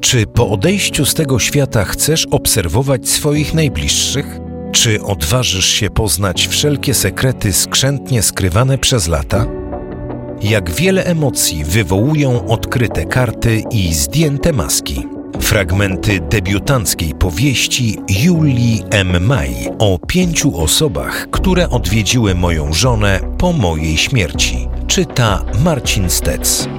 Czy po odejściu z tego świata chcesz obserwować swoich najbliższych? Czy odważysz się poznać wszelkie sekrety skrzętnie skrywane przez lata? Jak wiele emocji wywołują odkryte karty i zdjęte maski. Fragmenty debiutanckiej powieści Julii M. Maj o 5 osobach, które odwiedziły moją żonę po mojej śmierci. Czyta Marcin Stec.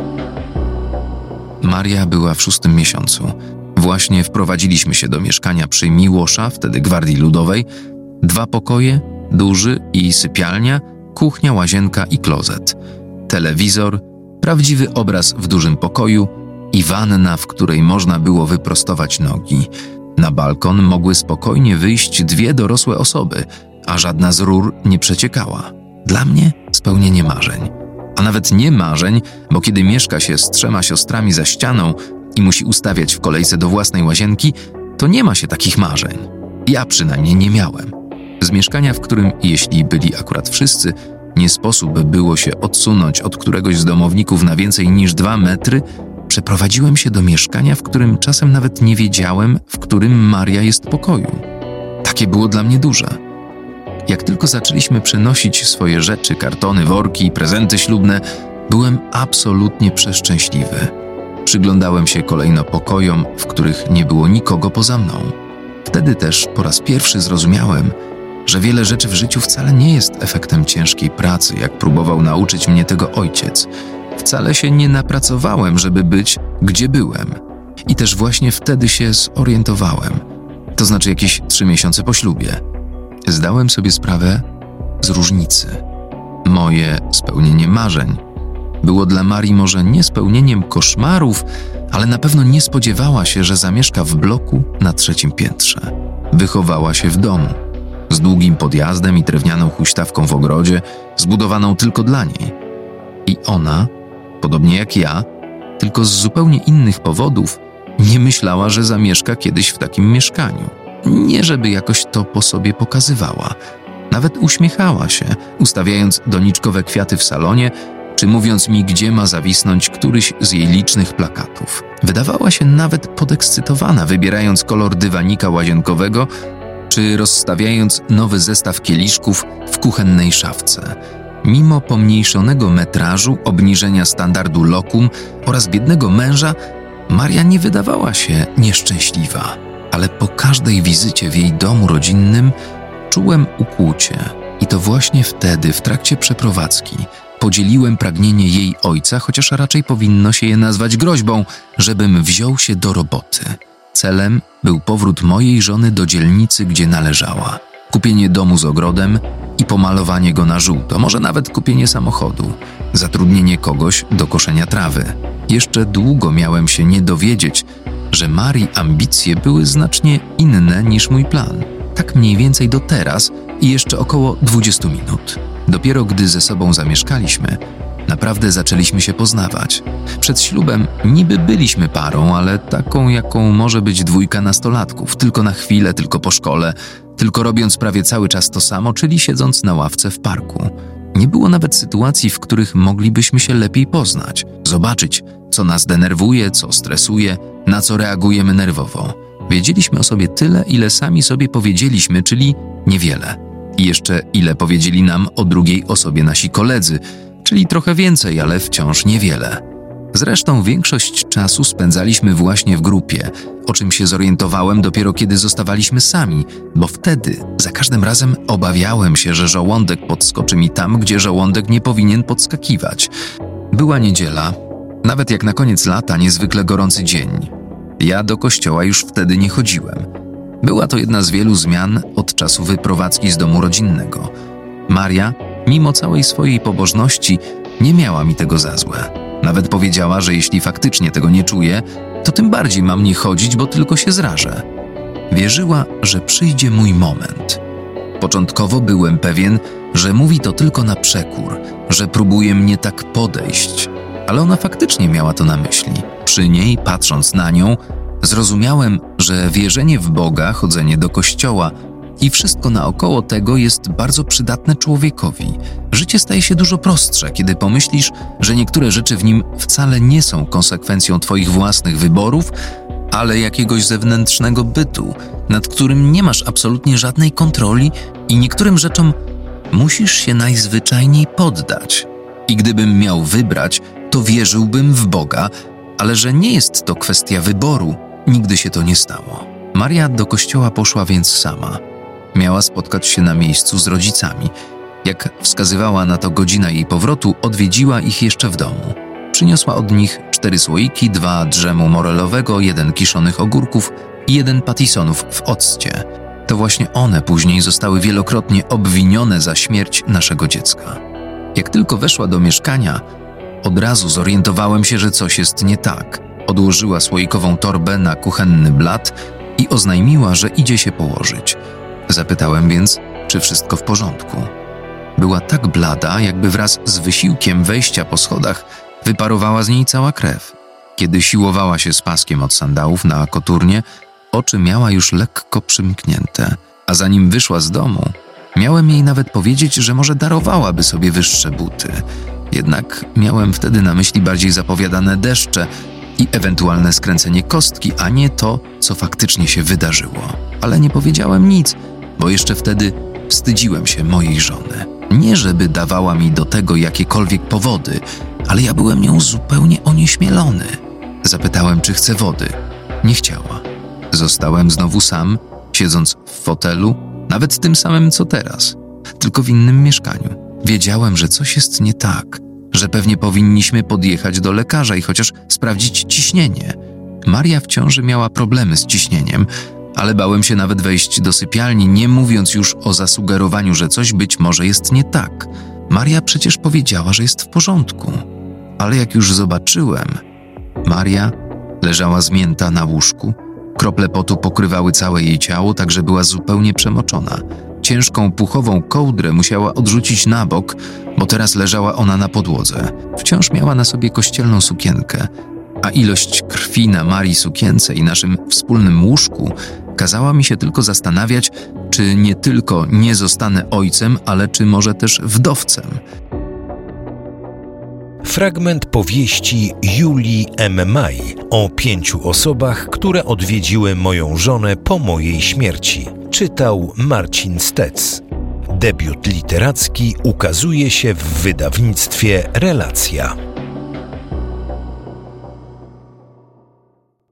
Maria była w 6. miesiącu. Właśnie wprowadziliśmy się do mieszkania przy Miłosza, wtedy Gwardii Ludowej. 2 pokoje, duży i sypialnia, kuchnia, łazienka i klozet. Telewizor, prawdziwy obraz w dużym pokoju i wanna, w której można było wyprostować nogi. Na balkon mogły spokojnie wyjść 2 dorosłe osoby, a żadna z rur nie przeciekała. Dla mnie spełnienie marzeń. A nawet nie marzeń, bo kiedy mieszka się z 3 siostrami za ścianą i musi ustawiać w kolejce do własnej łazienki, to nie ma się takich marzeń. Ja przynajmniej nie miałem. Z mieszkania, w którym, jeśli byli akurat wszyscy, nie sposób było się odsunąć od któregoś z domowników na więcej niż 2 metry, przeprowadziłem się do mieszkania, w którym czasem nawet nie wiedziałem, w którym Maria jest pokoju. Takie było dla mnie duże. Jak tylko zaczęliśmy przenosić swoje rzeczy, kartony, worki i prezenty ślubne, byłem absolutnie przeszczęśliwy. Przyglądałem się kolejno pokojom, w których nie było nikogo poza mną. Wtedy też po raz pierwszy zrozumiałem, że wiele rzeczy w życiu wcale nie jest efektem ciężkiej pracy, jak próbował nauczyć mnie tego ojciec. Wcale się nie napracowałem, żeby być, gdzie byłem. I też właśnie wtedy się zorientowałem. To znaczy jakieś 3 miesiące po ślubie. Zdałem sobie sprawę z różnicy. Moje spełnienie marzeń było dla Marii może nie spełnieniem koszmarów, ale na pewno nie spodziewała się, że zamieszka w bloku na 3. piętrze. Wychowała się w domu, z długim podjazdem i drewnianą huśtawką w ogrodzie, zbudowaną tylko dla niej. I ona, podobnie jak ja, tylko z zupełnie innych powodów, nie myślała, że zamieszka kiedyś w takim mieszkaniu. Nie żeby jakoś to po sobie pokazywała. Nawet uśmiechała się, ustawiając doniczkowe kwiaty w salonie, czy mówiąc mi, gdzie ma zawisnąć któryś z jej licznych plakatów. Wydawała się nawet podekscytowana, wybierając kolor dywanika łazienkowego, czy rozstawiając nowy zestaw kieliszków w kuchennej szafce. Mimo pomniejszonego metrażu, obniżenia standardu lokum oraz biednego męża, Maria nie wydawała się nieszczęśliwa. Ale po każdej wizycie w jej domu rodzinnym czułem ukłucie. I to właśnie wtedy, w trakcie przeprowadzki, podzieliłem pragnienie jej ojca, chociaż raczej powinno się je nazwać groźbą, żebym wziął się do roboty. Celem był powrót mojej żony do dzielnicy, gdzie należała. Kupienie domu z ogrodem i pomalowanie go na żółto, może nawet kupienie samochodu, zatrudnienie kogoś do koszenia trawy. Jeszcze długo miałem się nie dowiedzieć, że Marii ambicje były znacznie inne niż mój plan. Tak mniej więcej do teraz i jeszcze około 20 minut. Dopiero gdy ze sobą zamieszkaliśmy, naprawdę zaczęliśmy się poznawać. Przed ślubem niby byliśmy parą, ale taką, jaką może być 2 nastolatków. Tylko na chwilę, tylko po szkole, tylko robiąc prawie cały czas to samo, czyli siedząc na ławce w parku. Nie było nawet sytuacji, w których moglibyśmy się lepiej poznać, zobaczyć, co nas denerwuje, co stresuje, na co reagujemy nerwowo. Wiedzieliśmy o sobie tyle, ile sami sobie powiedzieliśmy, czyli niewiele. I jeszcze ile powiedzieli nam o drugiej osobie nasi koledzy, czyli trochę więcej, ale wciąż niewiele. Zresztą większość czasu spędzaliśmy właśnie w grupie, o czym się zorientowałem dopiero kiedy zostawaliśmy sami, bo wtedy za każdym razem obawiałem się, że żołądek podskoczy mi tam, gdzie żołądek nie powinien podskakiwać. Była niedziela, nawet jak na koniec lata niezwykle gorący dzień. Ja do kościoła już wtedy nie chodziłem. Była to jedna z wielu zmian od czasu wyprowadzki z domu rodzinnego. Maria, mimo całej swojej pobożności, nie miała mi tego za złe. Nawet powiedziała, że jeśli faktycznie tego nie czuję, to tym bardziej mam nie chodzić, bo tylko się zrażę. Wierzyła, że przyjdzie mój moment. Początkowo byłem pewien, że mówi to tylko na przekór, że próbuje mnie tak podejść. Ale ona faktycznie miała to na myśli. Przy niej, patrząc na nią, zrozumiałem, że wierzenie w Boga, chodzenie do kościoła i wszystko naokoło tego jest bardzo przydatne człowiekowi. Życie staje się dużo prostsze, kiedy pomyślisz, że niektóre rzeczy w nim wcale nie są konsekwencją twoich własnych wyborów, ale jakiegoś zewnętrznego bytu, nad którym nie masz absolutnie żadnej kontroli i niektórym rzeczom musisz się najzwyczajniej poddać. I gdybym miał wybrać, to wierzyłbym w Boga, ale że nie jest to kwestia wyboru, nigdy się to nie stało. Maria do kościoła poszła więc sama. Miała spotkać się na miejscu z rodzicami. Jak wskazywała na to godzina jej powrotu, odwiedziła ich jeszcze w domu. Przyniosła od nich 4 słoiki, 2 drzemu morelowego, 1 kiszonych ogórków i 1 patisonów w occie. To właśnie one później zostały wielokrotnie obwinione za śmierć naszego dziecka. Jak tylko weszła do mieszkania, od razu zorientowałem się, że coś jest nie tak. Odłożyła słoikową torbę na kuchenny blat i oznajmiła, że idzie się położyć. Zapytałem więc, czy wszystko w porządku. Była tak blada, jakby wraz z wysiłkiem wejścia po schodach wyparowała z niej cała krew. Kiedy siłowała się z paskiem od sandałów na koturnie, oczy miała już lekko przymknięte, a zanim wyszła z domu, miałem jej nawet powiedzieć, że może darowałaby sobie wyższe buty. Jednak miałem wtedy na myśli bardziej zapowiadane deszcze i ewentualne skręcenie kostki, a nie to, co faktycznie się wydarzyło. Ale nie powiedziałem nic, bo jeszcze wtedy wstydziłem się mojej żony. Nie żeby dawała mi do tego jakiekolwiek powody, ale ja byłem nią zupełnie onieśmielony. Zapytałem, czy chce wody. Nie chciała. Zostałem znowu sam, siedząc w fotelu, nawet tym samym co teraz, tylko w innym mieszkaniu. Wiedziałem, że coś jest nie tak, że pewnie powinniśmy podjechać do lekarza i chociaż sprawdzić ciśnienie. Maria w ciąży miała problemy z ciśnieniem, ale bałem się nawet wejść do sypialni, nie mówiąc już o zasugerowaniu, że coś być może jest nie tak. Maria przecież powiedziała, że jest w porządku. Ale jak już zobaczyłem, Maria leżała zmięta na łóżku, krople potu pokrywały całe jej ciało, tak że była zupełnie przemoczona. Ciężką puchową kołdrę musiała odrzucić na bok, bo teraz leżała ona na podłodze. Wciąż miała na sobie kościelną sukienkę, a ilość krwi na Marii sukience i naszym wspólnym łóżku kazała mi się tylko zastanawiać, czy nie tylko nie zostanę ojcem, ale czy może też wdowcem. Fragment powieści Julii M. Maj o 5 osobach, które odwiedziły moją żonę po mojej śmierci. Czytał Marcin Stec. Debiut literacki ukazuje się w wydawnictwie Relacja.